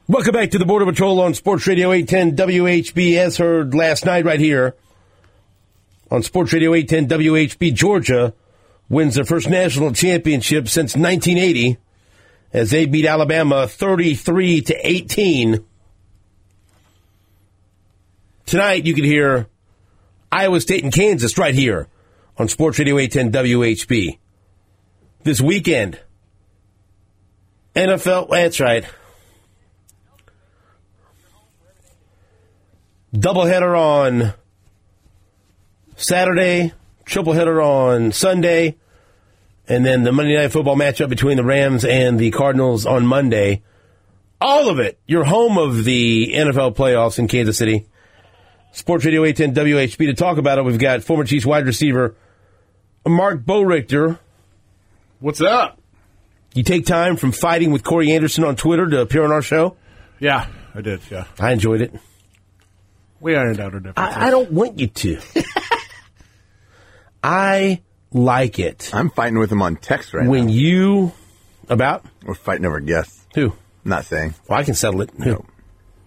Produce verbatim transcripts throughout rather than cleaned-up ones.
Welcome back to the Border Patrol on Sports Radio eight ten W H B. As heard last night right here on Sports Radio eight ten W H B, Georgia wins their first national championship since nineteen eighty as they beat Alabama thirty-three to eighteen. Tonight you can hear Iowa State and Kansas right here on Sports Radio eight ten W H B. This weekend, N F L, that's right. Doubleheader on Saturday, tripleheader on Sunday, and then the Monday Night Football matchup between the Rams and the Cardinals on Monday. All of it. Your home of the N F L playoffs in Kansas City. Sports Radio eight ten W H B. To talk about it, we've got former Chiefs wide receiver Mark Borichter. What's up? You take time from fighting with Corey Anderson on Twitter to appear on our show? Yeah, I did, yeah. I enjoyed it. We ironed out our differences. I, I don't want you to. I like it. I'm fighting with him on text right when now. When you... About? We're fighting over guests. Who? I'm not saying. Well, I can settle it. Who? No.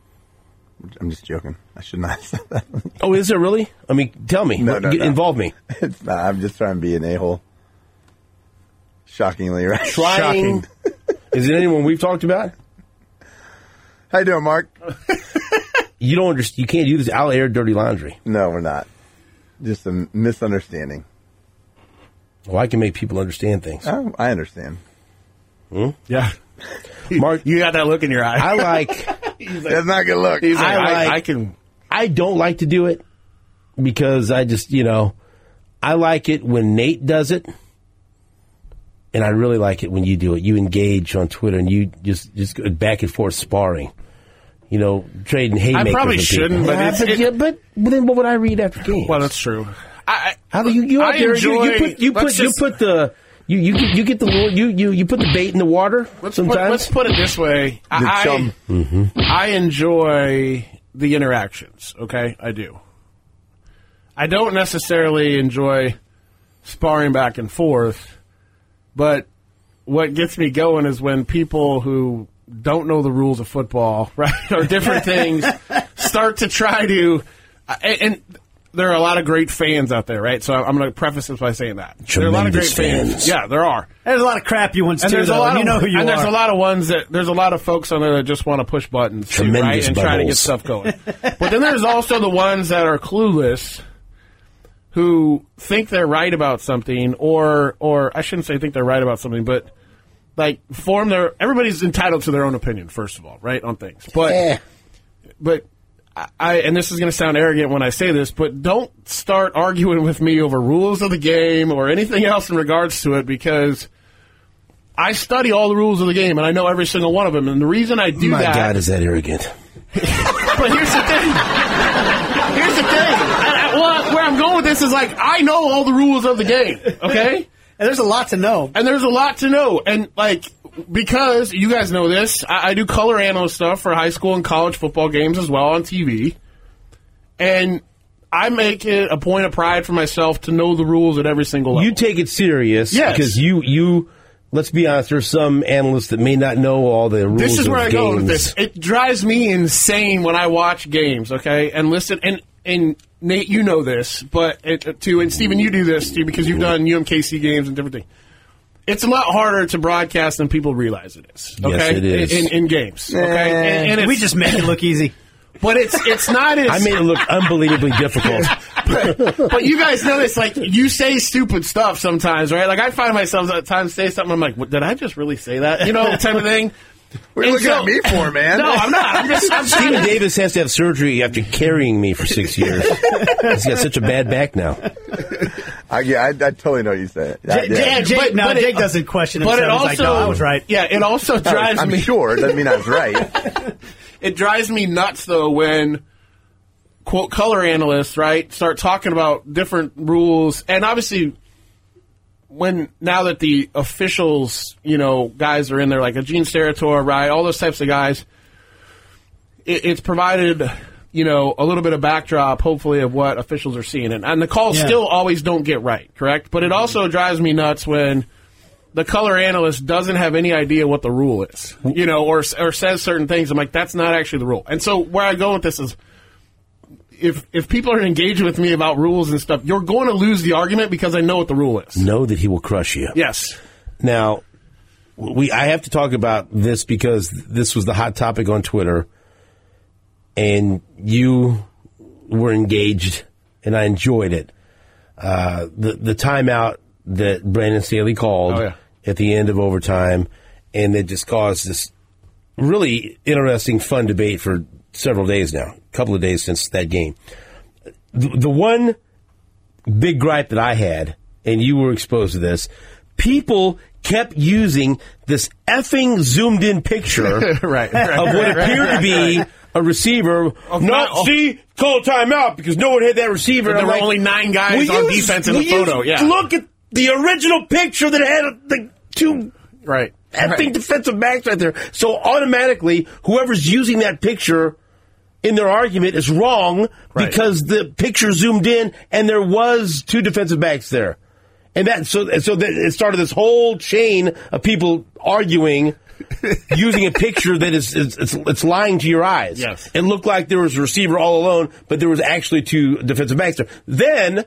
I'm just joking. I should not have said that. Oh, is there really? I mean, tell me. No, no, Get, no. Involve me. It's not. I'm just trying to be an a-hole. Shockingly, right? Trying. Shocking. Is it anyone we've talked about? How you doing, Mark? You don't understand. You can't do this. I'll air dirty laundry. No, we're not. Just a misunderstanding. Well, I can make people understand things. Oh, I understand. Hmm? Yeah. Mark, you got that look in your eye. I like... He's like, that's not a good look. He's like, I, I, like I can... I don't like to do it because I just, you know, I like it when Nate does it. And I really like it when you do it. You engage on Twitter and you just, just go back and forth sparring. You know, trading haymakers. I probably with people. shouldn't, but yeah, it's, but, it, yeah, but but then what would I read after games? Well, that's true. I, How do you you out I there? enjoy, you, you put you put just, you put the you you you get the you you you put the bait in the water. Let's sometimes. put, let's put it this way. I chum. Mm-hmm. I enjoy the interactions. Okay, I do. I don't necessarily enjoy sparring back and forth, but what gets me going is when people who don't know the rules of football, right, or different things, start to try to, and, and there are a lot of great fans out there, right? So I'm going to preface this by saying that Tremendous there are a lot of great fans. fans. Yeah, there are. There's a lot of crappy ones And too, there's a though. lot and you of, know who you and are. there's a lot of ones that there's a lot of folks on there that just want to push buttons, too, right, Tremendous and try to get buttholes. stuff going. But then there's also the ones that are clueless, who think they're right about something, or or I shouldn't say think they're right about something, but like form their. Everybody's entitled to their own opinion, first of all, right, on things. But Eh. but I and this is going to sound arrogant when I say this, but don't start arguing with me over rules of the game or anything else in regards to it, because I study all the rules of the game and I know every single one of them. And the reason I do My that, God, is that arrogant? but here's the thing. Here's the thing. I, I, well, where I'm going with this is like I know all the rules of the game. Okay. And there's a lot to know. And there's a lot to know. And, like, because you guys know this, I, I do color analyst stuff for high school and college football games as well on T V. And I make it a point of pride for myself to know the rules at every single level. You take it serious Yes. because you, you, let's be honest, there's some analysts that may not know all the rules This is of where I games. go with this. It drives me insane when I watch games, okay? And listen, and, and Nate, you know this, but it, too, and Steven, you do this too because you've done U M K C games and different things. It's a lot harder to broadcast than people realize it is. Okay? Yes, it is. In, in games, okay? And, and we it's- just make it look easy. but it's it's not as I made it look unbelievably difficult. but, but you guys know this. Like you say stupid stuff sometimes, right? Like I find myself at times say something. I'm like, what, did I just really say that? You know, type of thing. What are you And looking so- at me for, man? No, I'm not. I'm just. I'm trying Steven to, Davis has to have surgery after carrying me for six years. He's got such a bad back now. I, yeah, I, I totally know what you said. J- yeah. Jake, Jake, but- no, but it- Jake doesn't question but himself. it He's also, like, no, I was right. Yeah, it also drives I'm me. sure. It doesn't mean I was right. It drives me nuts though when quote color analysts right start talking about different rules, and obviously when now that the officials, you know, guys are in there like a Gene Steratore, right, all those types of guys, it, it's provided, you know, a little bit of backdrop, hopefully, of what officials are seeing, and, and the calls Yeah. still always don't get right, correct? But it also drives me nuts when the color analyst doesn't have any idea what the rule is, you know, or or says certain things. I'm like, that's not actually the rule. And so where I go with this is, if if people are engaging with me about rules and stuff, you're going to lose the argument because I know what the rule is. Know that he will crush you. Yes. Now, we I have to talk about this because this was the hot topic on Twitter, and you were engaged, and I enjoyed it. Uh, the the timeout that Brandon Staley called oh, yeah. at the end of overtime, and it just caused this really interesting, fun debate for several days now, a couple of days since that game. The, the one big gripe that I had, and you were exposed to this, people kept using this effing zoomed-in picture right, right, of what appeared to be a receiver. Of not, not- see, call timeout because no one had that receiver. There I'm were like, only nine guys will on you- defense in the will you photo, yeah. Look at the original picture that had the two Right. effing right. defensive backs right there. So automatically, whoever's using that picture in their argument is wrong Right. because the picture zoomed in and there was two defensive backs there. And that so so that it started this whole chain of people arguing using a picture that is it's, it's it's lying to your eyes. Yes. It looked like there was a receiver all alone, but there was actually two defensive backs there. Then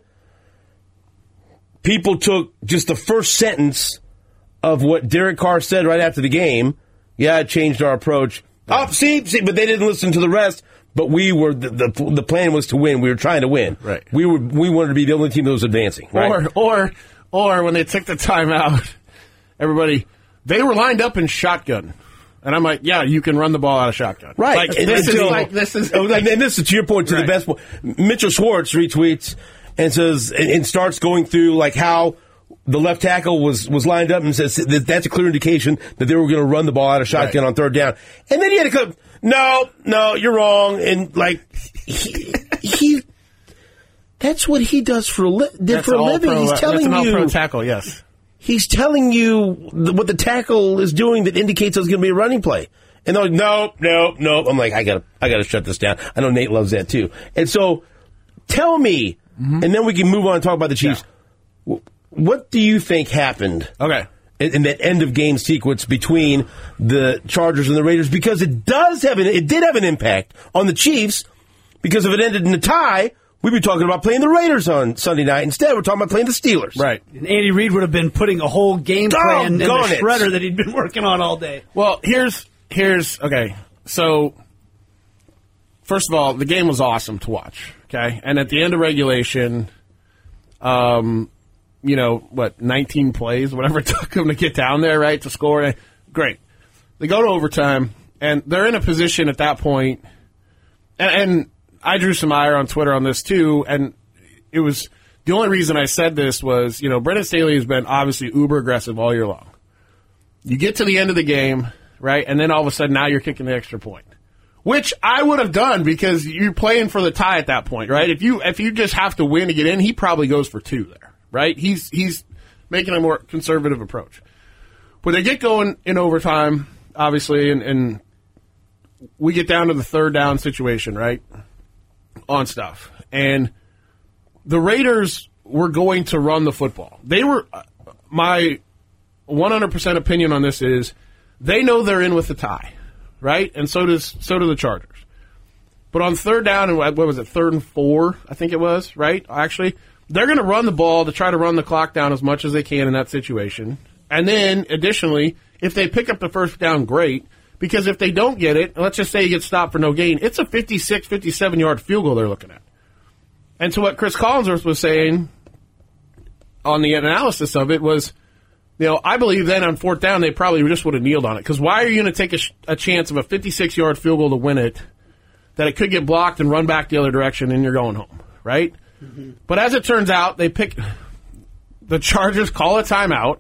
people took just the first sentence of what Derek Carr said right after the game. Yeah, it changed our approach. Oh, see, see, but they didn't listen to the rest. But we were the, the the plan was to win. We were trying to win. Right. We were we wanted to be the only team that was advancing. Right. Or or or when they took the timeout, everybody they were lined up in shotgun, and I'm like, yeah, you can run the ball out of shotgun. Right. Like, And- this and is so- like this is and this is to your point, to Right. the best point. Mitchell Schwartz retweets and says and, and starts going through like how the left tackle was, was lined up and says that that's a clear indication that they were going to run the ball out of shotgun Right. on third down. And then he had to come, no, no, you're wrong. And like he, he that's what he does for a, li- did that's for a all living. pro, He's that's telling an all you pro tackle. Yes. He's telling you th- what the tackle is doing that indicates there's going to be a running play. And they're like, no, no, no. I'm like, I got to I gotta shut this down. I know Nate loves that too. And so tell me, mm-hmm. and then we can move on and talk about the Chiefs. Yeah. What do you think happened Okay. in, in that end of game sequence between the Chargers and the Raiders? Because it does have an, it did have an impact on the Chiefs because if it ended in a tie, we'd be talking about playing the Raiders on Sunday night. Instead, we're talking about playing the Steelers. Right. And Andy Reid would have been putting a whole game plan in the Doggone it. shredder that he'd been working on all day. Well, here's here's okay. So first of all, the game was awesome to watch. Okay, and at the end of regulation, um. you know, what, nineteen plays, whatever it took them to get down there, right, to score. Great. They go to overtime, and they're in a position at that point, and, and I drew some ire on Twitter on this too, and it was, the only reason I said this was, you know, Brandon Staley has been obviously uber aggressive all year long. You get to the end of the game, right, and then all of a sudden now you're kicking the extra point. Which I would have done because you're playing for the tie at that point, right? If you if you just have to win to get in, he probably goes for two there. Right? He's he's making a more conservative approach. But they get going in overtime, obviously, and, and we get down to the third down situation, right? On stuff. And the Raiders were going to run the football. They were, my one hundred percent opinion on this is they know they're in with the tie, right? And so does so do the Chargers. But on third down, and what was it, third and four, I think it was, right? Actually, they're going to run the ball to try to run the clock down as much as they can in that situation. And then, additionally, if they pick up the first down, great. Because if they don't get it, let's just say you get stopped for no gain, it's a fifty-six, fifty-seven-yard field goal they're looking at. And so what Chris Collinsworth was saying on the analysis of it was, you know, I believe then on fourth down they probably just would have kneeled on it. Because why are you going to take a, sh- a chance of a fifty-six-yard field goal to win it, that it could get blocked and run back the other direction and you're going home, right? Mm-hmm. But as it turns out, they pick the Chargers call a timeout,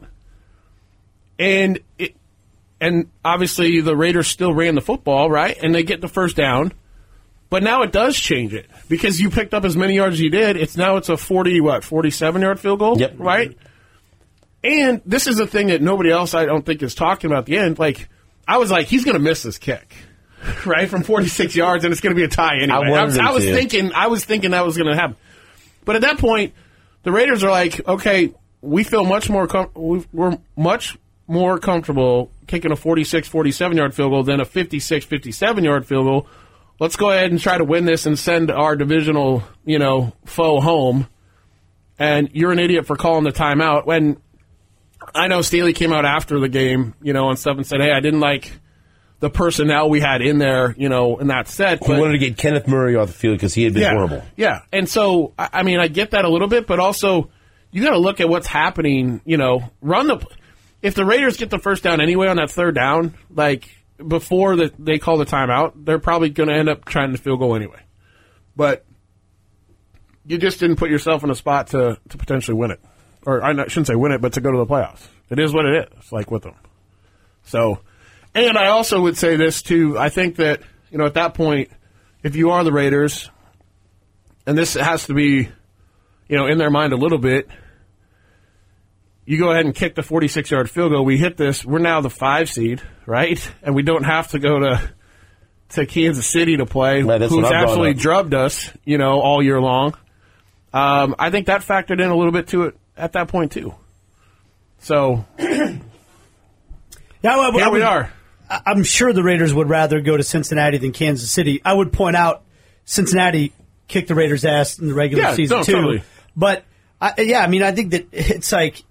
and it, and obviously the Raiders still ran the football, right? And they get the first down, but now it does change it because you picked up as many yards as you did. It's now it's a forty what forty-seven yard field goal, yep. right? And this is a thing that nobody else I don't think is talking about at the end. Like I was like, he's going to miss this kick. Right, from forty-six yards, and it's going to be a tie anyway. I, I was, I was to. thinking, I was thinking that was going to happen. But at that point, the Raiders are like, okay, we feel much more com- we're much more comfortable kicking a forty-six, forty-seven-yard field goal than a fifty-six, fifty-seven-yard field goal. Let's go ahead and try to win this and send our divisional, you know, foe home. And you're an idiot for calling the timeout. When I know Staley came out after the game, you know, and stuff and said, hey, I didn't like the personnel we had in there, you know, in that set. He wanted to get Kenneth Murray off the field because he had been yeah, horrible. Yeah. And so, I mean, I get that a little bit, but also you got to look at what's happening, you know, run the – if the Raiders get the first down anyway on that third down, like before the, they call the timeout, they're probably going to end up trying to field goal anyway. But you just didn't put yourself in a spot to, to potentially win it. Or I shouldn't say win it, but to go to the playoffs. It is what it is, like with them. So, and I also would say this too. I think that, you know, at that point, if you are the Raiders, and this has to be, you know, in their mind a little bit, you go ahead and kick the forty-six-yard field goal. We hit this. We're now the five seed, right? And we don't have to go to to Kansas City to play, right, who's absolutely drubbed us, you know, all year long. Um, I think that factored in a little bit to it at that point too. So, yeah, well, here I we would, are. I'm sure the Raiders would rather go to Cincinnati than Kansas City. I would point out Cincinnati kicked the Raiders' ass in the regular Yeah, season no, too. totally. But I, yeah, I mean, I think that it's like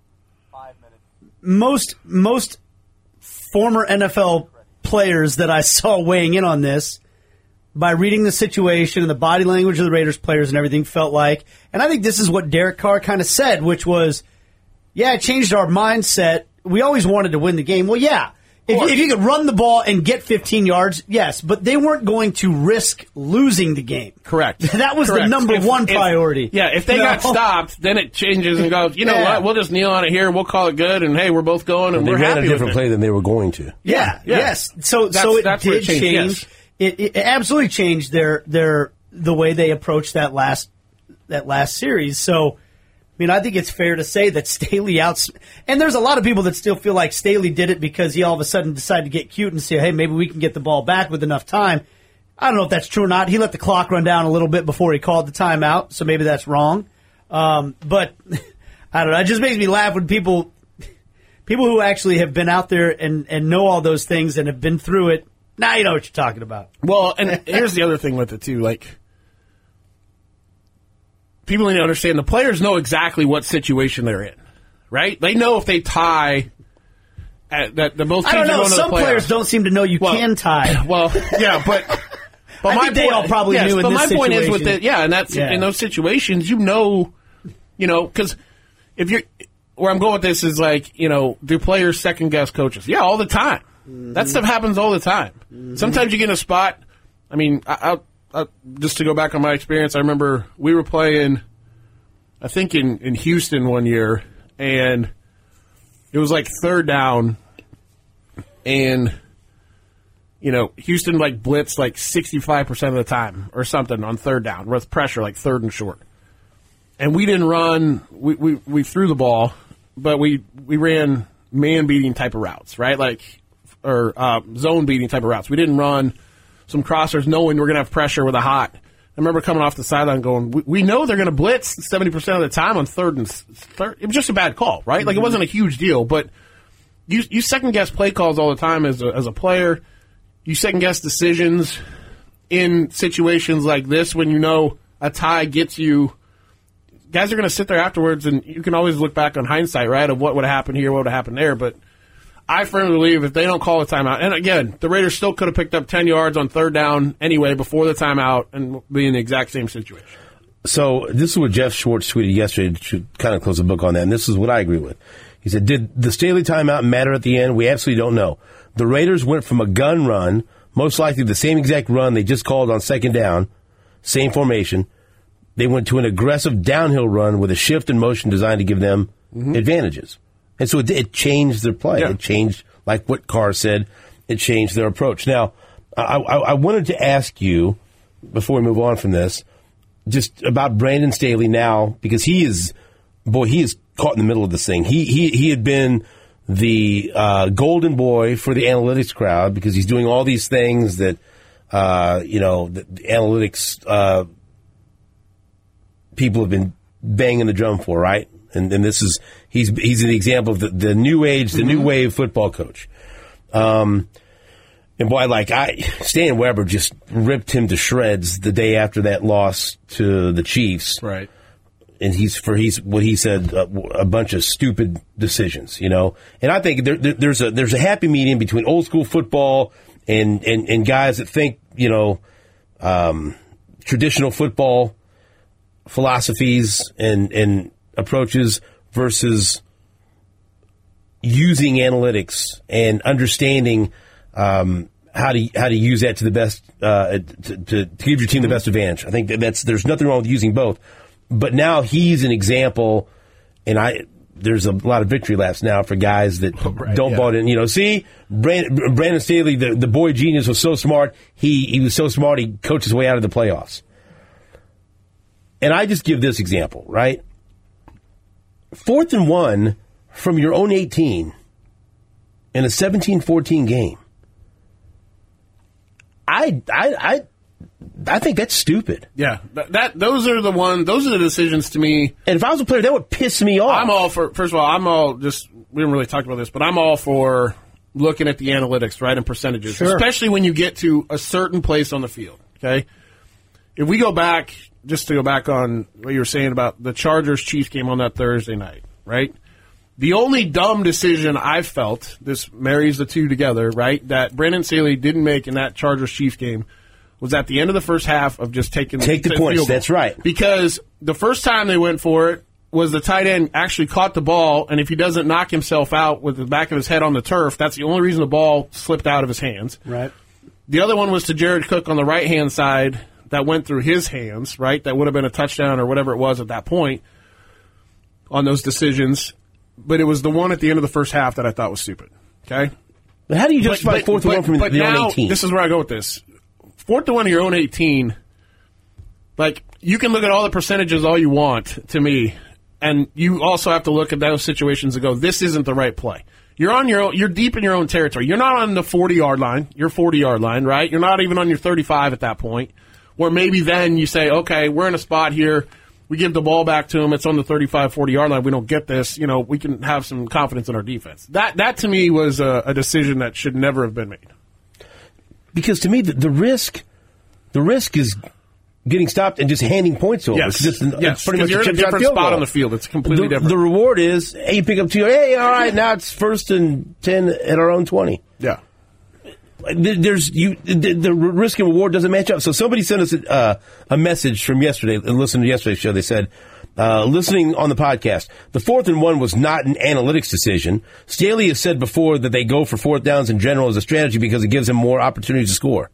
most most former N F L players that I saw weighing in on this, by reading the situation and the body language of the Raiders players and everything, felt like, and I think this is what Derek Carr kind of said, which was, yeah, it changed our mindset. We always wanted to win the game. Well, yeah. If, if you could run the ball and get fifteen yards, yes, but they weren't going to risk losing the game. Correct. That was Correct. the number If- one if- priority. Yeah, if they You got know? stopped, then it changes and goes, you know Yeah. what, we'll just kneel on it here and we'll call it good, and hey, we're both going, and They we're ran happy a different with it. play than they were going to. Yeah, Yeah. yes. So That's- so it that's where did it changed, change. yes. It, it absolutely changed their their the way they approached that last that last series. So, I mean, I think it's fair to say that Staley outs, and there's a lot of people that still feel like Staley did it because he all of a sudden decided to get cute and say, hey, maybe we can get the ball back with enough time. I don't know if that's true or not. He let the clock run down a little bit before he called the timeout, so maybe that's wrong. Um, but I don't know. It just makes me laugh when people people who actually have been out there and, and know all those things and have been through it, now you know what you're talking about. Well, and here's the other thing with it, too. Like, people need to understand the players know exactly what situation they're in, right? They know if they tie, at, that the both teams I don't are know. going to the Some playoffs. players don't seem to know you Well, can tie. Well, yeah, but but I my think they point, all probably yes, knew in but this my point is with situation. the yeah, and that's Yeah. in those situations, you know, you know, because if you're where I'm going with this is like, you know, do players second guess coaches? Yeah, all the time. Mm-hmm. That stuff happens all the time. Mm-hmm. Sometimes you get in a spot. I mean, I, I, I, just to go back on my experience, I remember we were playing, I think in, in Houston one year, and it was like third down, and you know, Houston like blitzed like sixty-five percent of the time or something on third down with pressure, like third and short. And we didn't run, we, we, we threw the ball, but we, we ran man-beating type of routes, right? Like, or uh, zone-beating type of routes. We didn't run some crossers knowing we're going to have pressure with a hot. I remember coming off the sideline going, we, we know they're going to blitz seventy percent of the time on third and third. It was just a bad call, right? Mm-hmm. Like, it wasn't a huge deal, but you, you second-guess play calls all the time as a, as a player. You second-guess decisions in situations like this when you know a tie gets you. Guys are going to sit there afterwards, and you can always look back on hindsight, right, of what would have happened here, what would have happened there. But I firmly believe if they don't call a timeout, and again, the Raiders still could have picked up ten yards on third down anyway before the timeout and be in the exact same situation. So this is what Jeff Schwartz tweeted yesterday to kind of close the book on that, and this is what I agree with. He said, did the Staley timeout matter at the end? We absolutely don't know. The Raiders went from a gun run, most likely the same exact run they just called on second down, same formation. They went to an aggressive downhill run with a shift in motion designed to give them mm-hmm. advantages. And so it, it changed their play. Yeah. It changed, like what Carr said, it changed their approach. Now, I, I, I wanted to ask you, before we move on from this, just about Brandon Staley now, because he is, boy, he is caught in the middle of this thing. He he he had been the uh, golden boy for the analytics crowd because he's doing all these things that, uh, you know, the, the analytics uh, people have been banging the drum for, right? And, and this is he's he's an example of the, the new age, the mm-hmm. new wave football coach. Um, and boy, like I, Stan Weber just ripped him to shreds the day after that loss to the Chiefs. Right. And he's for he's what he said uh, a bunch of stupid decisions, you know. And I think there, there, there's a there's a happy medium between old school football and and, and guys that think, you know, um, traditional football philosophies and and approaches versus using analytics and understanding um, how to how to use that to the best uh, to, to, to give your team the best advantage. I think that that's there's nothing wrong with using both. But now he's an example, and I there's a lot of victory laps now for guys that right, don't yeah. bought in. You know, see, Brandon, Brandon Staley, the, the boy genius, was so smart. He he was so smart, he coached his way out of the playoffs. And I just give this example, right? Fourth and one from your own eighteen in a seventeen fourteen game. I I I I think that's stupid. Yeah, that, that those are the one. Those are the decisions to me. And if I was a player, that would piss me off. I'm all for. First of all, I'm all just. We didn't really talk about this, but I'm all for looking at the analytics, right, and percentages, sure. especially when you get to a certain place on the field. Okay, if we go back, just to go back on what you were saying about the Chargers-Chiefs game on that Thursday night, right? The only dumb decision I felt, this marries the two together, right, that Brandon Staley didn't make in that Chargers-Chiefs game was at the end of the first half of just taking Take the, the points, field goal. That's right. Because the first time they went for it was the tight end actually caught the ball, and if he doesn't knock himself out with the back of his head on the turf, that's the only reason the ball slipped out of his hands. Right. The other one was to Jared Cook on the right-hand side that went through his hands, right? That would have been a touchdown or whatever it was at that point on those decisions. But it was the one at the end of the first half that I thought was stupid. Okay? But how do you justify but, but, fourth and one from but the now, own eighteen? This is where I go with this. Fourth and one of your own eighteen, like, you can look at all the percentages all you want, to me, and you also have to look at those situations and go, this isn't the right play. You're on your own, you're deep in your own territory. You're not on the forty-yard line. You're forty-yard line, right? You're not even on your thirty-five at that point, where maybe then you say, okay, we're in a spot here. We give the ball back to him. It's on the thirty-five, forty-yard line. We don't get this. You know, we can have some confidence in our defense. That, that to me, was a, a decision that should never have been made. Because to me, the, the risk, the risk is getting stopped and just handing points over. Yes, it's just, yes. Because you're in a different spot on the field. It's completely the, different. The reward is, hey, you pick up two. Hey, all right, now it's first and ten at our own twenty. Yeah. There's you. The, the risk and reward doesn't match up. So somebody sent us a, uh, a message from yesterday. Listen to yesterday's show. They said, uh, listening on the podcast, the fourth and one was not an analytics decision. Staley has said before that they go for fourth downs in general as a strategy because it gives them more opportunities to score.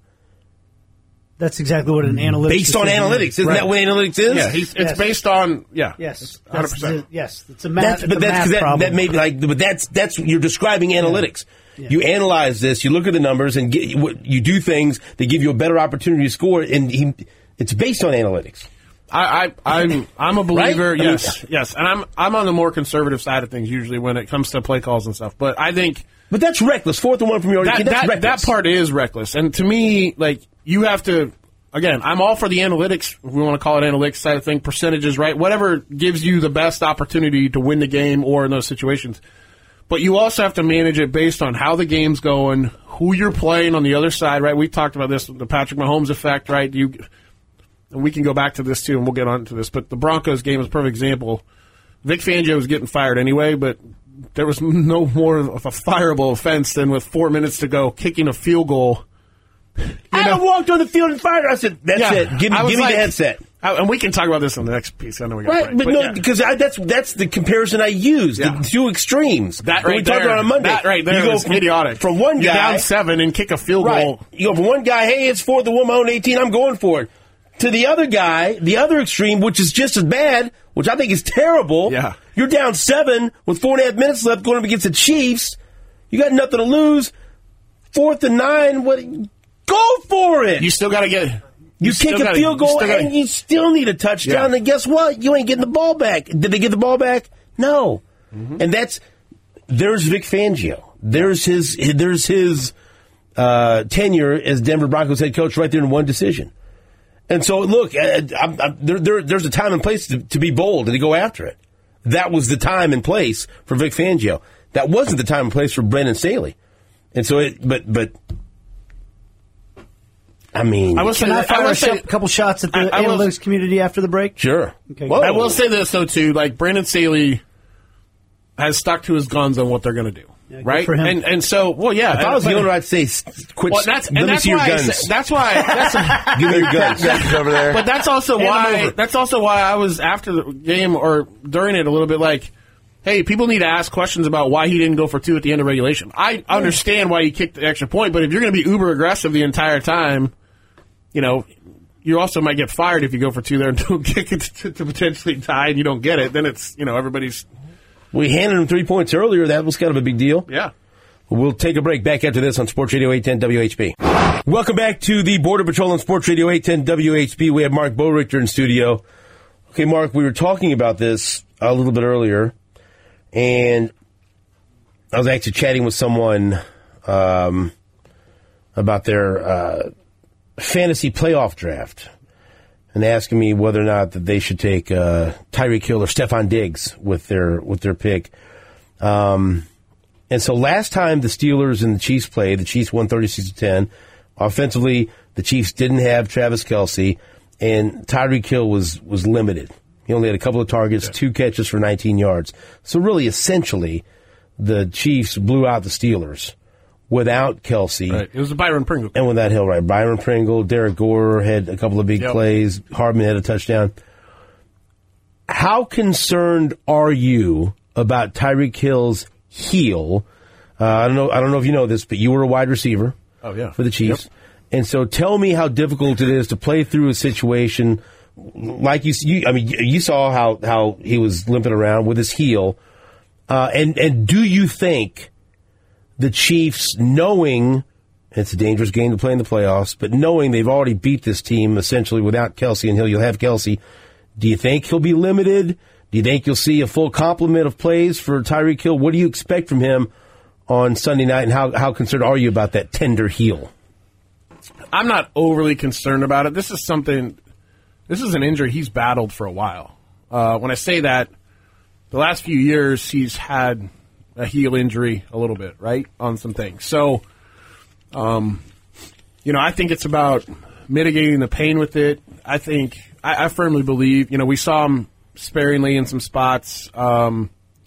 That's exactly what an analytics based on analytics. Isn't right. that what analytics is? Yeah, he's, it's yes. based on yeah. Yes, one hundred percent. Yes, it's a math. That's, but it's a that's math that, problem. that may be like, but that's that's you're describing analytics. Yeah. Yeah. You analyze this, you look at the numbers, and get, you do things that give you a better opportunity to score. And he, it's based on analytics. I, I, I'm I'm a believer. Right? Yes, I mean, yes, and I'm I'm on the more conservative side of things usually when it comes to play calls and stuff. But I think, but that's reckless. Fourth and one from your that, that's that, reckless. that part is reckless. And to me, like, you have to. Again, I'm all for the analytics, if we want to call it analytics side of thing, percentages, right? Whatever gives you the best opportunity to win the game or in those situations. But you also have to manage it based on how the game's going, who you're playing on the other side, right? We talked about this, the Patrick Mahomes effect, right? You, and we can go back to this too, and we'll get on to this. But the Broncos game is a perfect example. Vic Fangio was getting fired anyway, but there was no more of a fireable offense than with four minutes to go, kicking a field goal. I know, walked on the field and fired. I said, "That's yeah, it. Give me, give me like, the headset." I, and we can talk about this on the next piece. I know we got right, but, but no, because yeah. that's that's the comparison I use. Yeah. The two extremes. That when right we there. talked about on Monday. That right there. You go from, idiotic. From one You're guy down seven and kick a field right. goal. You go from one guy. Hey, it's fourth and one, my own eighteen. I'm going for it. To the other guy, the other extreme, which is just as bad, which I think is terrible. Yeah. You're down seven with four and a half minutes left, going up against the Chiefs. You got nothing to lose. Fourth and nine. What? Go for it. You still got to get. You, you kick a gotta, field goal, you gotta, and you still need a touchdown. Yeah. And guess what? You ain't getting the ball back. Did they get the ball back? No. Mm-hmm. And that's there's Vic Fangio. There's his. There's his uh, tenure as Denver Broncos head coach right there in one decision. And so, look, I, I, I, there, there, there's a time and place to, to be bold and to go after it. that was the time and place for Vic Fangio. That wasn't the time and place for Brandon Staley. And so, it, but, but, I mean, I will say, can I fire I a say, sh- couple shots at the I, I analytics will, community after the break? Sure. Okay. I will say this though too, like Brandon Staley has stuck to his guns on what they're going to do. Yeah, right, for him. and and so well, yeah. If I was the owner, I'd say, "Quit." Well, that's, let me that's see your why guns. Say, that's why. That's, give me your guns. guns over there. But that's also Hand why. That's also why I was after the game or during it a little bit like, hey, people need to ask questions about why he didn't go for two at the end of regulation. I understand why he kicked the extra point, but if you're going to be uber aggressive the entire time, you know, you also might get fired if you go for two there and don't kick it to, to potentially tie and you don't get it. Then it's, you know, everybody's. We handed him three points earlier. That was kind of a big deal. Yeah. We'll take a break. Back after this on Sports Radio eight ten W H B. Welcome back to the Border Patrol on Sports Radio eight ten W H B. We have Mark Borichter in studio. Okay, Mark, we were talking about this a little bit earlier, and I was actually chatting with someone um, about their uh, fantasy playoff draft and asking me whether or not that they should take uh, Tyreek Hill or Stephon Diggs with their with their pick. Um And so last time the Steelers and the Chiefs played, the Chiefs won thirty-six to ten. Offensively, the Chiefs didn't have Travis Kelce, and Tyreek Hill was, was limited. He only had a couple of targets, yeah. two catches for nineteen yards. So really, essentially, the Chiefs blew out the Steelers without Kelce. Right. It was Byron Pringle. And without Hill, right. Byron Pringle, Derek Gore had a couple of big yep. plays. Hardman had a touchdown. How concerned are you about Tyreek Hill's heel? Uh, I don't know. I don't know if you know this, but you were a wide receiver. Oh yeah, for the Chiefs. Yep. And so, tell me how difficult it is to play through a situation like you. you I mean, you saw how, how he was limping around with his heel. Uh, and and do you think the Chiefs, knowing it's a dangerous game to play in the playoffs, but knowing they've already beat this team essentially without Kelce and Hill, you'll have Kelce. Do you think he'll be limited? Do you think you'll see a full complement of plays for Tyreek Hill? What do you expect from him on Sunday night, and how, how concerned are you about that tender heel? I'm not overly concerned about it. This is something, this is an injury he's battled for a while. Uh, when I say that, the last few years he's had a heel injury a little bit, right, on some things. So, um, you know, I think it's about mitigating the pain with it. I think, I, I firmly believe, you know, we saw him sparingly in some spots, um,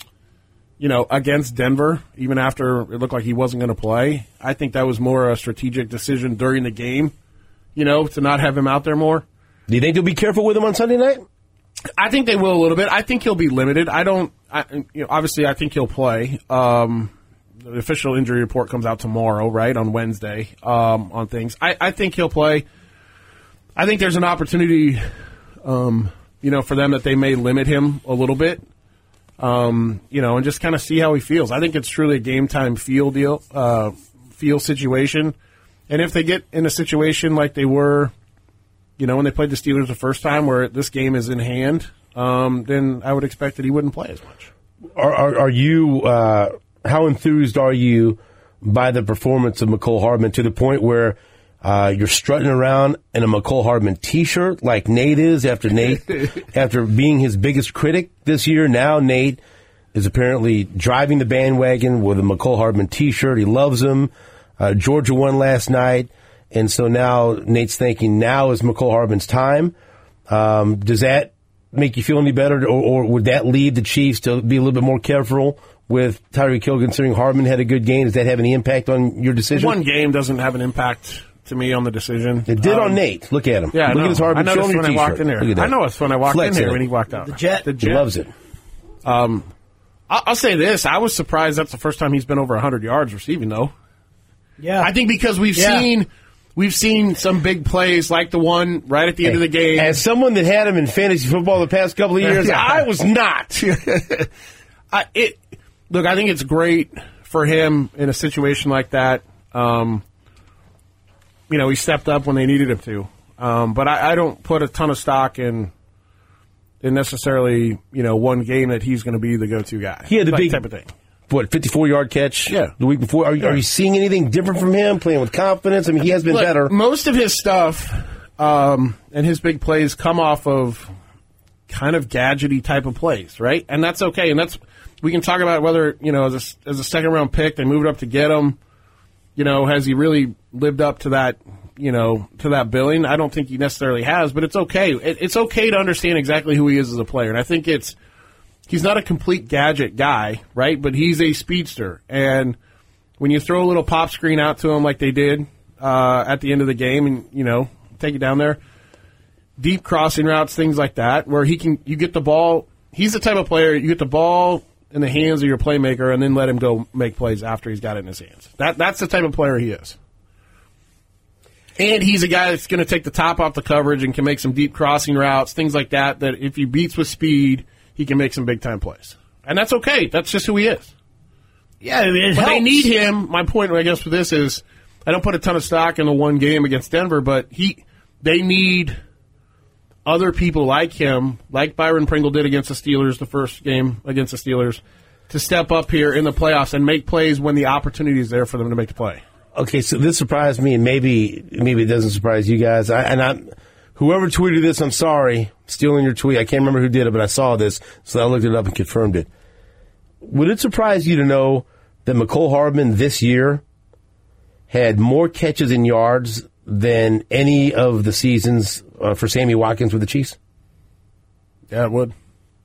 you know, against Denver, even after it looked like he wasn't going to play. I think that was more a strategic decision during the game, you know, to not have him out there more. Do you think they'll be careful with him on Sunday night? I think they will a little bit. I think he'll be limited. I don't, I, you know, obviously I think he'll play. Um, the official injury report comes out tomorrow, right, on Wednesday, um, on things. I, I think he'll play. I think there's an opportunity, um, you know, for them that they may limit him a little bit, um, you know, and just kind of see how he feels. I think it's truly a game time feel deal, uh, feel situation. And if they get in a situation like they were, you know, when they played the Steelers the first time where this game is in hand, um, then I would expect that he wouldn't play as much. Are, are, are you, uh, how enthused are you by the performance of Mecole Hardman to the point where Uh, you're strutting around in a Mecole Hardman T-shirt like Nate is after Nate, after being his biggest critic this year. Now Nate is apparently driving the bandwagon with a Mecole Hardman T-shirt. He loves him. Uh, Georgia won last night, and so now Nate's thinking now is Mecole Hardman's time. Um, does that make you feel any better, or, or would that lead the Chiefs to be a little bit more careful with Tyreek Hill, considering Hardman had a good game? Does that have any impact on your decision? One game doesn't have an impact to me on the decision. It did um, on Nate. Look at him. Yeah, Look I at his Hardman. I noticed when I walked in here. I know it's when I walked Flex in here it. when he walked out. The Jet. The Jet. He loves it. Um, I'll, I'll say this. I was surprised that's the first time he's been over one hundred yards receiving, though. Yeah. I think because we've yeah. seen we've seen some big plays like the one right at the end of the game. As someone that had him in fantasy football the past couple of years, yeah. I was not. I, it Look, I think it's great for him in a situation like that. Um, you know, he stepped up when they needed him to. Um, but I, I don't put a ton of stock in in necessarily, you know, one game that he's going to be the go-to guy. He had the that big type of thing. What, fifty-four-yard catch yeah. the week before? Are, yeah. are you seeing anything different from him, playing with confidence? I mean, he has been Look, better. Most of his stuff um, and his big plays come off of kind of gadgety type of plays, right? And that's okay. And that's we can talk about whether, you know, as a, as a second round pick, they moved up to get him. You know, has he really lived up to that, you know, to that billing? I don't think he necessarily has, but it's okay. It, it's okay to understand exactly who he is as a player. And I think it's, he's not a complete gadget guy, right? But he's a speedster. And when you throw a little pop screen out to him like they did uh, at the end of the game and, you know, take it down there, deep crossing routes, things like that, where he can, you get the ball. He's the type of player, you get the ball in the hands of your playmaker and then let him go make plays after he's got it in his hands. That That's the type of player he is. And he's a guy that's going to take the top off the coverage and can make some deep crossing routes, things like that, that if he beats with speed, he can make some big-time plays. And that's okay. That's just who he is. Yeah, I mean, it But helps. they need him. My point, I guess, with this is I don't put a ton of stock in the one game against Denver, but he they need other people like him, like Byron Pringle did against the Steelers the first game against the Steelers, to step up here in the playoffs and make plays when the opportunity is there for them to make the play. Okay, so this surprised me, and maybe maybe it doesn't surprise you guys. I, and I'm whoever tweeted this, I'm sorry, stealing your tweet. I can't remember who did it, but I saw this, so I looked it up and confirmed it. Would it surprise you to know that McCole Hardman this year had more catches and yards than any of the seasons uh, for Sammy Watkins with the Chiefs? Yeah, it would.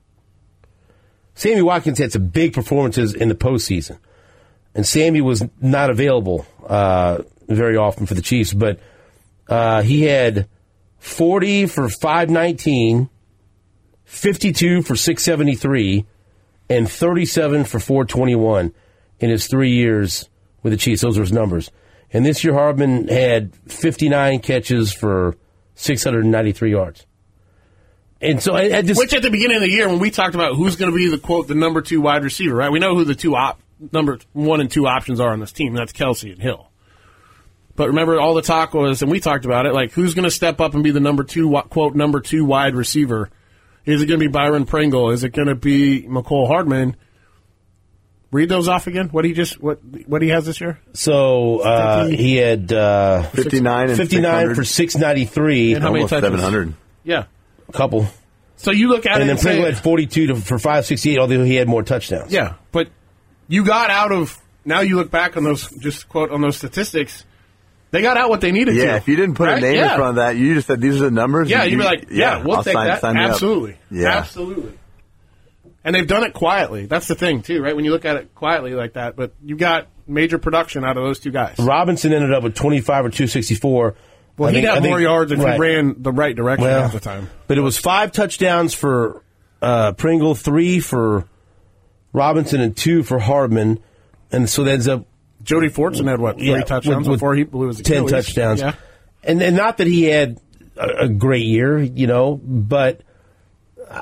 Sammy Watkins had some big performances in the postseason, and Sammy was not available uh, very often for the Chiefs, but uh, he had forty for five nineteen, fifty-two for six seventy-three, and thirty-seven for four twenty-one in his three years with the Chiefs. Those were his numbers. And this year, Hardman had fifty-nine catches for six hundred ninety-three yards. And so, I, I just, Which at the beginning of the year, when we talked about who's going to be the quote the number two wide receiver, right? We know who the two op number one and two options are on this team. That's Kelsey and Hill. But remember, all the talk was, and we talked about it, like who's going to step up and be the number two quote number two wide receiver? Is it going to be Byron Pringle? Is it going to be McCole Hardman? Read those off again. What he just what what he has this year? so uh, he had uh, fifty-nine and fifty-nine for six ninety-three, And how many almost touches? seven hundred. Yeah. a couple. So you look at And it then and say, Pringle had forty-two to, for five sixty-eight, although he had more touchdowns. yeah, but you got out of. Now you look back on those, just quote on those statistics. They got out what they needed to. Yeah, if you didn't put right? a name yeah. in front of that, you just said these are the numbers. Yeah, and you'd be like, yeah, we'll I'll take sign, that. sign me up. Absolutely. Yeah. Absolutely. And they've done it quietly. That's the thing, too, right? When you look at it quietly like that. But you got major production out of those two guys. Robinson ended up with twenty-five or two sixty-four. Well, I he think- got I think- more yards if right. he ran the right direction Well, half the time. But it was five touchdowns for uh, Pringle, three for Robinson, and two for Hardman. And so that ends up Jody Fortson had, what, three yeah, touchdowns with- with before he blew his ten Achilles. touchdowns. Yeah. And, and not that he had a, a great year, you know, but uh,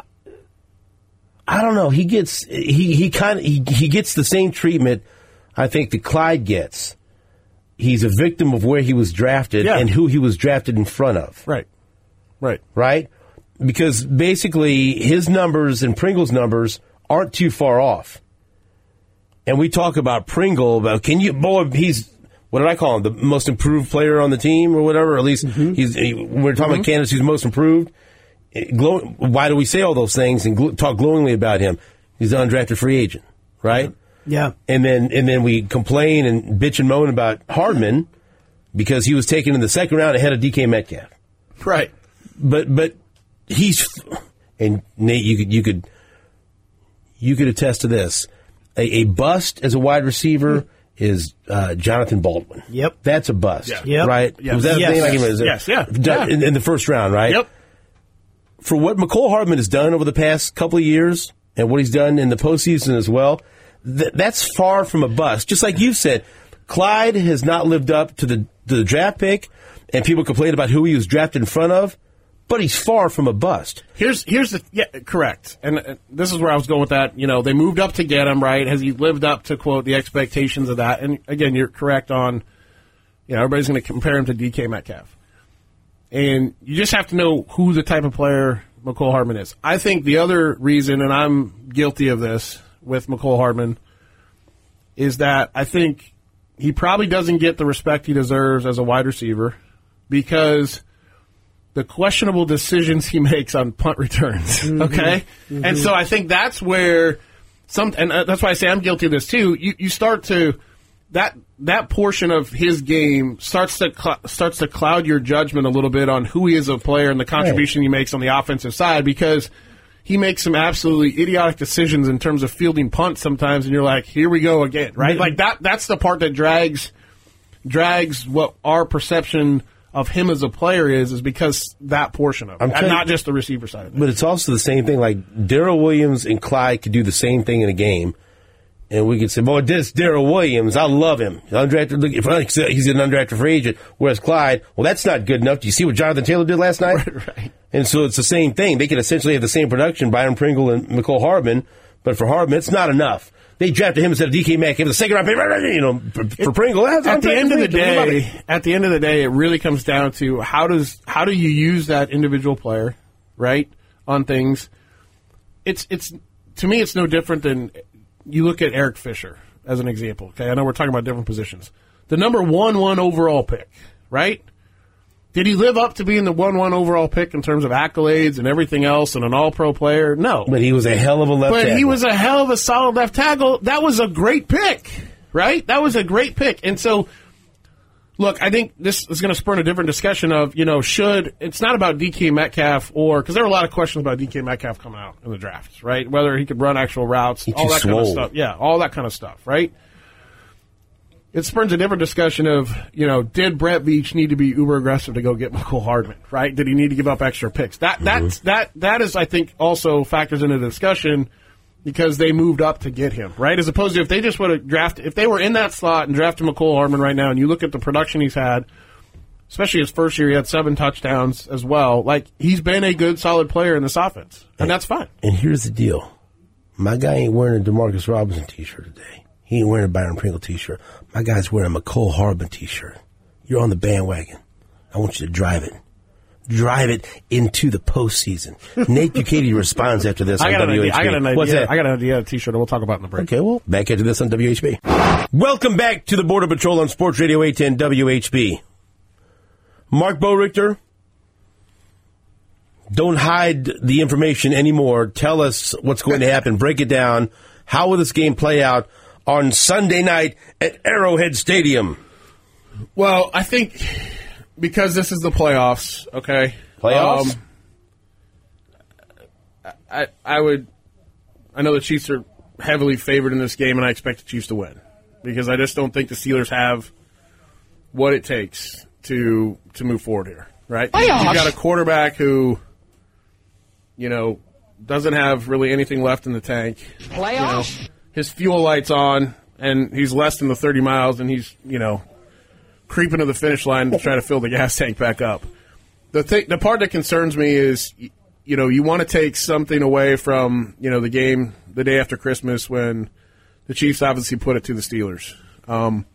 I don't know. He gets he he kind of he, he gets the same treatment I think that Clyde gets. He's a victim of where he was drafted Yeah. and who he was drafted in front of. Right. Right. Right? Because basically his numbers and Pringle's numbers aren't too far off. And we talk about Pringle, about can you, boy, he's, what did I call him, the most improved player on the team or whatever? Or at least he's, he, we're talking about candidates who's most improved. It, glow, why do we say all those things and gl- talk glowingly about him? He's an undrafted free agent, right? Yeah. And then and then we complain and bitch and moan about Hardman because he was taken in the second round ahead of D K Metcalf. Right. But but he's, and Nate, you could you could you could attest to this. A, a bust as a wide receiver is uh, Jonathan Baldwin. Yep. That's a bust. Yeah. Yep. Right? Yes. Was that his Yes. name? I can't remember. Yes, yeah. Done Yeah. In, in the first round, right? Yep. For what McCole Hardman has done over the past couple of years and what he's done in the postseason as well, th- that's far from a bust. Just like you said, Clyde has not lived up to the, to the draft pick, and people complain about who he was drafted in front of, but he's far from a bust. Here's here's the yeah correct, and uh, this is where I was going with that. You know, they moved up to get him, right? Has he lived up to quote the expectations of that? And again, you're correct on. You know, everybody's going to compare him to D K Metcalf, and you just have to know who the type of player McCole Hardman is. I think the other reason, and I'm guilty of this with McCole Hardman, is that I think he probably doesn't get the respect he deserves as a wide receiver because the questionable decisions he makes on punt returns. Mm-hmm. Okay? Mm-hmm. And so I think that's where some, and that's why I say I'm guilty of this too. You, you start to, that, that portion of his game starts to, cl- starts to cloud your judgment a little bit on who he is as a player and the contribution right. he makes on the offensive side, because he makes some absolutely idiotic decisions in terms of fielding punts sometimes, and you're like, here we go again, right? Mm-hmm. Like that, that's the part that drags, drags what our perception of him as a player is, is because that portion of it, and not just the receiver side of it. But it's also the same thing. Like Darrell Williams and Clyde could do the same thing in a game, and we could say, "Boy, this Darrell Williams, I love him. Undrafted, he's an undrafted free agent." Whereas Clyde, well, that's not good enough. Do you see what Jonathan Taylor did last night? Right, right. And so it's the same thing. They could essentially have the same production, Byron Pringle and McCole Hardman, but for Hardman, it's not enough. They drafted him instead of D K Metcalf, the second round pick, you know, for, for Pringle. At the end of the day, at the end of the day, it really comes down to how does how do you use that individual player, right, on things. It's it's to me, it's no different than you look at Eric Fisher as an example. Okay, I know we're talking about different positions. The number one one overall pick, right? Did he live up to being the one one overall pick in terms of accolades and everything else and an all-pro player? No. But he was a hell of a left but tackle. But he was a hell of a solid left tackle. That was a great pick, right? That was a great pick. And so, look, I think this is going to spur a different discussion of, you know, should – it's not about D K Metcalf or – because there are a lot of questions about D K Metcalf coming out in the drafts, right? Whether he could run actual routes, He's all that swole. kind of stuff. Yeah, all that kind of stuff, right? It spurns a different discussion of, you know, did Brett Veach need to be uber aggressive to go get McCole Hardman, right? Did he need to give up extra picks? That that's, mm-hmm. that that is, I think, also factors into the discussion because they moved up to get him, right? As opposed to if they just would have drafted, if they were in that slot and drafted McCole Hardman right now, and you look at the production he's had, especially his first year, he had seven touchdowns as well. Like, he's been a good, solid player in this offense, and, and that's fine. And here's the deal. My guy ain't wearing a DeMarcus Robinson t-shirt today. He ain't wearing a Byron Pringle t-shirt. My guy's wearing a McCole Hardman t-shirt. You're on the bandwagon. I want you to drive it. Drive it into the postseason. Nate Bukaty responds after this on I got W H B. An idea. I got an idea. What's that? I got an idea of a t-shirt that we'll talk about in the break. Okay, well, back after this on W H B. Welcome back to the Border Patrol on Sports Radio eight ten W H B. Mark Borichter, don't hide the information anymore. Tell us what's going to happen. Break it down. How will this game play out on Sunday night at Arrowhead Stadium? Well, I think because this is the playoffs, okay? Playoffs? Um, I, I would – I know the Chiefs are heavily favored in this game, and I expect the Chiefs to win because I just don't think the Steelers have what it takes to to move forward here, right? Playoffs. You've got a quarterback who, you know, doesn't have really anything left in the tank. Playoffs? You know, his fuel light's on, and he's less than the thirty miles, and he's, you know, creeping to the finish line to try to fill the gas tank back up. The th- the part that concerns me is, you know, you want to take something away from, you know, the game the day after Christmas when the Chiefs obviously put it to the Steelers. Um,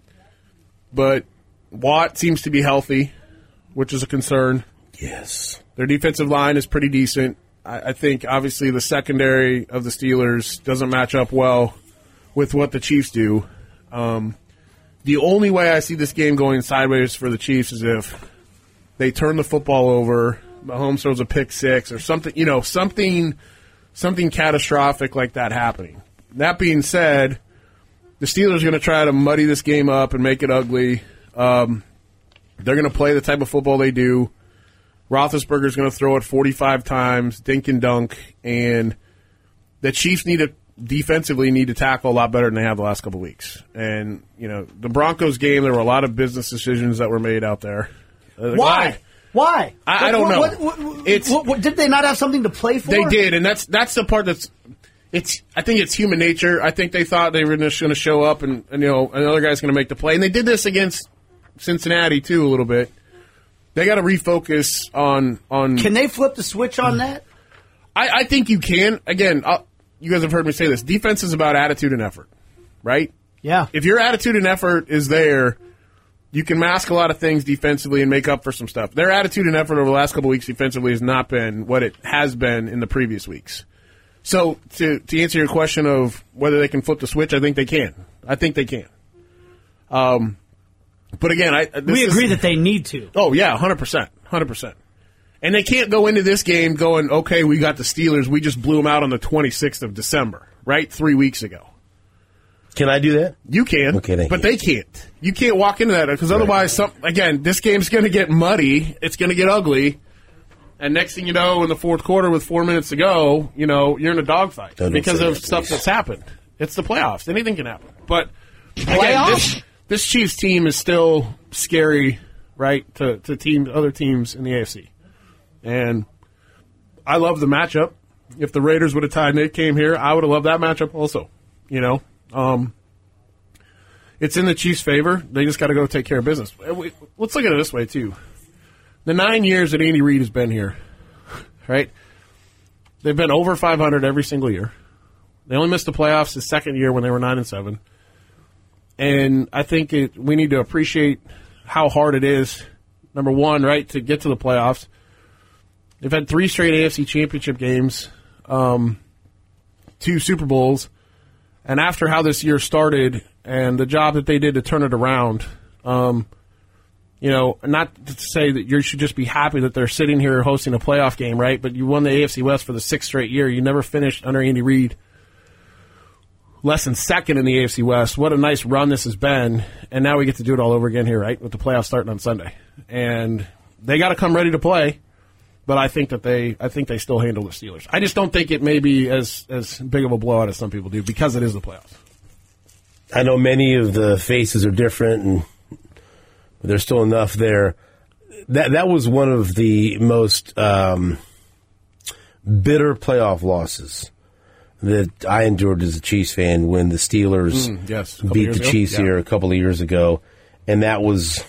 but Watt seems to be healthy, which is a concern. Yes. Their defensive line is pretty decent. I, I think, obviously, the secondary of the Steelers doesn't match up well with what the Chiefs do. Um, the only way I see this game going sideways for the Chiefs is if they turn the football over, Mahomes throws a pick six or something, you know, something something catastrophic like that happening. That being said, the Steelers are going to try to muddy this game up and make it ugly. Um, they're going to play the type of football they do. Roethlisberger's going to throw it forty-five times, dink and dunk, and the Chiefs need to defensively need to tackle a lot better than they have the last couple of weeks. And, you know, the Broncos game, there were a lot of business decisions that were made out there. Why? Why? Why? I, I don't know. What, what, what, it's what, what, did they not have something to play for? They did, and that's that's the part that's it's. I think it's human nature. I think they thought they were just going to show up, and, and you know another guy's going to make the play, and they did this against Cincinnati too a little bit. They got to refocus on on. Can they flip the switch on that? I, I think you can. Again, I'll, you guys have heard me say this. Defense is about attitude and effort, right? Yeah. If your attitude and effort is there, you can mask a lot of things defensively and make up for some stuff. Their attitude and effort over the last couple of weeks defensively has not been what it has been in the previous weeks. So to to answer your question of whether they can flip the switch, I think they can. I think they can. Um, but again, I this we agree is, that they need to. Oh yeah, hundred percent, hundred percent. And they can't go into this game going, okay, we got the Steelers. We just blew them out on the twenty-sixth of December, right? Three weeks ago. Can I do that? You can, okay, thank but you. they can't. You can't walk into that because otherwise, some, again, this game's going to get muddy. It's going to get ugly. And next thing you know, in the fourth quarter with four minutes to go, you know, you're in a dogfight Don't because say of that, stuff please. that's happened. It's the playoffs. Anything can happen. But again, this, this Chiefs team is still scary, right, to, to teams, other teams in the A F C. And I love the matchup. If the Raiders would have tied Nick came here, I would have loved that matchup also. You know, um, it's in the Chiefs' favor. They just got to go take care of business. Let's look at it this way, too. The nine years that Andy Reid has been here, right, they've been over five hundred every single year. They only missed the playoffs the second year when they were nine and seven. And I think it, we need to appreciate how hard it is, number one, right, to get to the playoffs. They've had three straight A F C championship games, um, two Super Bowls. And after how this year started and the job that they did to turn it around, um, you know, not to say that you should just be happy that they're sitting here hosting a playoff game, right? But you won the A F C West for the sixth straight year. You never finished under Andy Reid less than second in the A F C West. What a nice run this has been. And now we get to do it all over again here, right, with the playoffs starting on Sunday. And they got to come ready to play. But I think that they, I think they still handle the Steelers. I just don't think it may be as as big of a blowout as some people do because it is the playoffs. I know many of the faces are different, and there's still enough there. That that was one of the most um, bitter playoff losses that I endured as a Chiefs fan when the Steelers mm, yes, a couple beat years the ago. Chiefs Yeah. here a couple of years ago, and that was.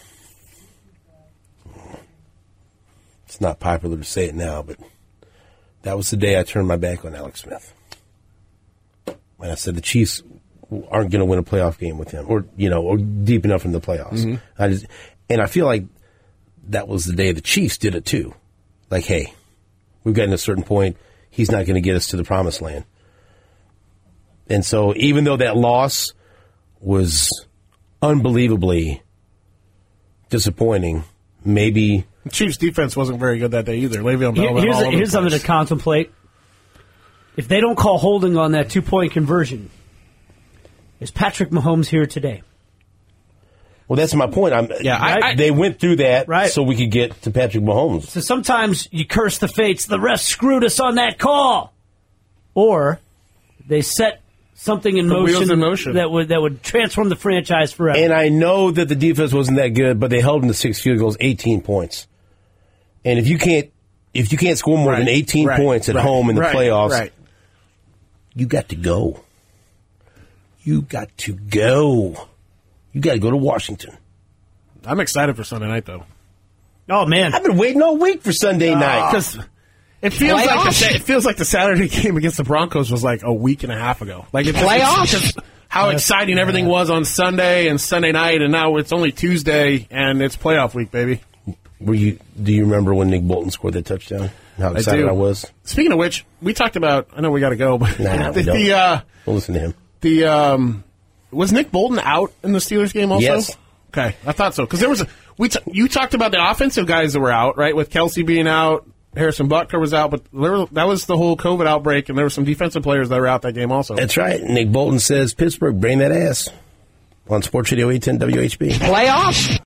It's not popular to say it now, but that was the day I turned my back on Alex Smith. And I said the Chiefs aren't going to win a playoff game with him, or you know, or deep enough in the playoffs. Mm-hmm. I just, and I feel like that was the day the Chiefs did it too. Like, hey, we've gotten to a certain point. He's not going to get us to the promised land. And so, even though that loss was unbelievably disappointing, maybe. The Chiefs' defense wasn't very good that day either. Le'Veon Bell Here- went here's all over here's the something place. to contemplate. If they don't call holding on that two-point conversion, is Patrick Mahomes here today? Well, that's my point. I'm, Yeah, I- I- they went through that Right. so we could get to Patrick Mahomes. So sometimes you curse the fates. The refs screwed us on that call, or they set something in The motion, wheels in motion. that would that would transform the franchise forever. And I know that the defense wasn't that good, but they held them to six field goals, eighteen points. And if you can't, if you can't score more Right, than eighteen right, points at right, home in the right, playoffs, right. you got to go. You got to go. You got to go to Washington. I'm excited for Sunday night, though. oh man, I've been waiting all week for Sunday night. Because it feels like the, Sa- it feels like the Saturday game against the Broncos was like a week and a half ago. Like it's playoffs. Just how exciting everything was on Sunday and Sunday night, and now it's only Tuesday and it's playoff week, baby. Were you? Do you remember when Nick Bolton scored that touchdown? How excited do. I, was. Speaking of which, we talked about. I know we got to go, but Nah, we the, don't. the uh, We'll listen to him. the um, was Nick Bolton out in the Steelers game also? Yes. Okay, I thought so because there was a we t- you talked about the offensive guys that were out, right? With Kelsey being out, Harrison Butker was out, but there were, that was the whole COVID outbreak, and there were some defensive players that were out that game also. That's right. Nick Bolton says Pittsburgh, bring that ass. On Sports Radio eight ten W H B. Playoffs?